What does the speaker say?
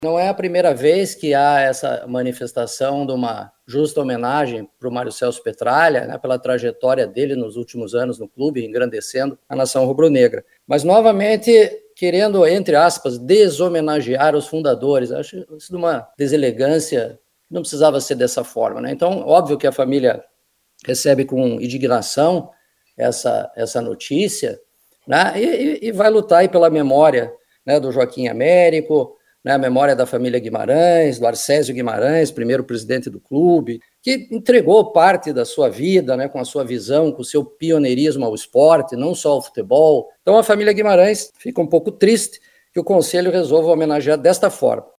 Não é a primeira vez que há essa manifestação de uma justa homenagem para o Mário Celso Petralha, né, pela trajetória dele nos últimos anos no clube, engrandecendo a nação rubro-negra. Mas, novamente, querendo, entre aspas, deshomenagear os fundadores. Acho isso de uma deselegância, não precisava ser dessa forma, né? Então, óbvio que a família recebe com indignação essa notícia, né, e vai lutar aí pela memória, né, do Joaquim Américo, né, a memória da família Guimarães, do Arcésio Guimarães, primeiro presidente do clube, que entregou parte da sua vida, né, com a sua visão, com o seu pioneirismo ao esporte, não só ao futebol. Então a família Guimarães fica um pouco triste que o Conselho resolva homenagear desta forma.